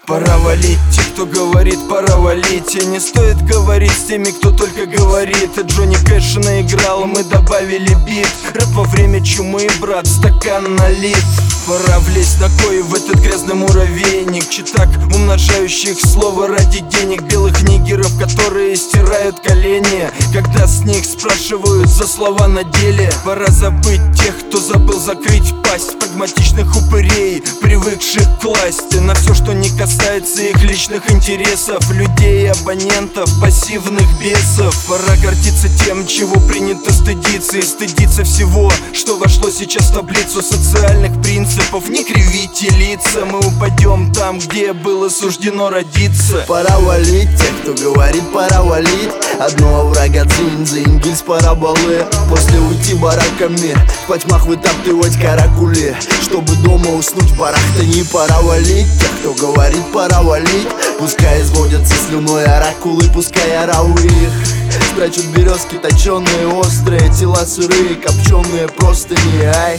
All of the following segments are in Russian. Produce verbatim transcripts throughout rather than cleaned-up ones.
Пора валить, те, кто говорит, пора валить. И не стоит говорить с теми, кто только говорит. Джонни Кэш наиграл, мы добавили бит. Рэп во время чумы, брат, стакан налит. Пора влезть ногой в этот грязный муравейник, читак, умножающих слово ради денег. Белых нигеров, которые стирают колени, когда с них спрашивают за слова на деле. Пора забыть тех, кто забыл закрыть пасть. Прагматичных упырей, привыкших класть на все, что не касается их личных интересов. Людей, абонентов, пассивных бесов. Пора гордиться тем, чего принято стыдиться. И стыдиться всего, что вошло сейчас в таблицу социальных принципов. Не кривите лица, мы упадем там, где было суждено родиться. Пора валить тех, кто говорит, пора валить. Одного врага дзинь, дзинь, гильз параболы. После уйти бараками, в потьмах вытаптывать каракули. Чтобы дома уснуть в барах-то не пора валить. Тех, кто говорит, пора валить. Пускай изводятся слюной оракулы, пускай орау их. Спрячут березки точеные, острые, тела сырые, копченые простыни, ай.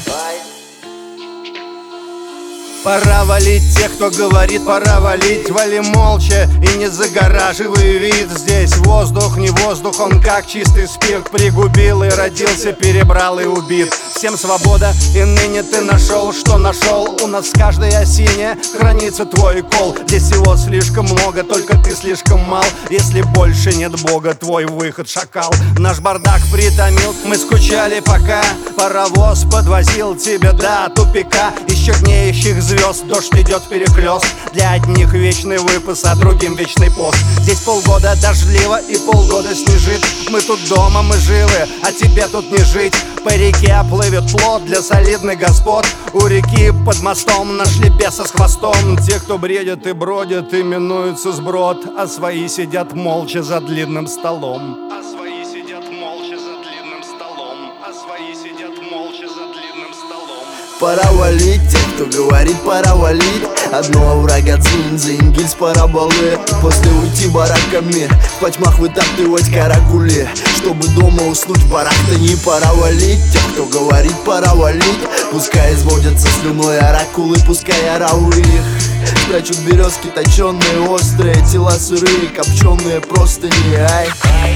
Пора валить тех, кто говорит, пора валить. Вали молча и не загораживай вид. Здесь воздух, не воздух, он как чистый спирт. Пригубил и родился, перебрал и убит. Всем свобода, и ныне ты нашел, что нашел. У нас в каждой осине хранится твой кол. Здесь всего слишком много, только ты слишком мал. Если больше нет Бога, твой выход шакал. Наш бардак притомил, мы скучали пока паровоз подвозил тебя до тупика. Из чернеющих звезд дождь идет перехлёст. Для одних вечный выпас, а другим вечный пост. Здесь полгода дождливо и полгода снежит. Мы тут дома, мы живы, а тебе тут не жить. По реке плывет плот для солидных господ. У реки под мостом нашли беса с хвостом. Те, кто бредят и бродят, именуются сброд. А свои сидят молча за длинным столом. А свои сидят молча за длинным столом. А свои сидят молча за длинным столом. Пора валить тех, кто говорит, пора валить. Одного врага дзинь, дзинь, гильз параболы. После уйти бараками, в потьмах вытаптывать каракули. Чтобы дома уснуть в барах-то не пора валить. Тех, кто говорит, пора валить. Пускай изводятся слюной оракулы, пускай орау их. Спрячут березки точеные, острые, тела сырые, копченые простыни, ай.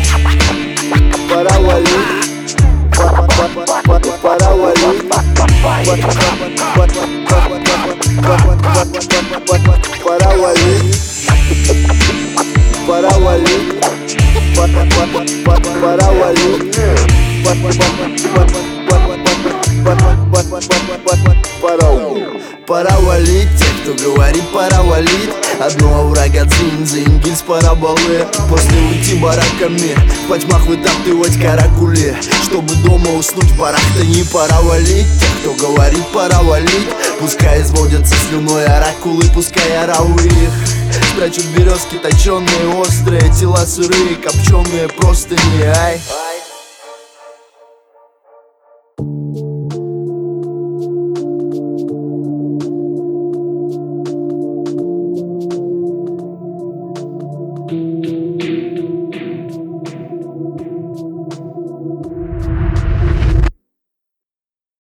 Пора валить. Пора валить. Пора валить. Пора валить. Пора валить. Пора валить тех, кто говорит, пора валить. Одного врага дзинь, дзинь, гильз параболы. После уйти бараками, в потьмах вытаптывать каракули. Чтобы дома уснуть в барах-то не пора валить. Тех, кто говорит, пора валить. Пускай изводятся слюной оракулы, пускай орау их. Спрячут березки точеные, острые, тела сырые, копченые простыни, ай.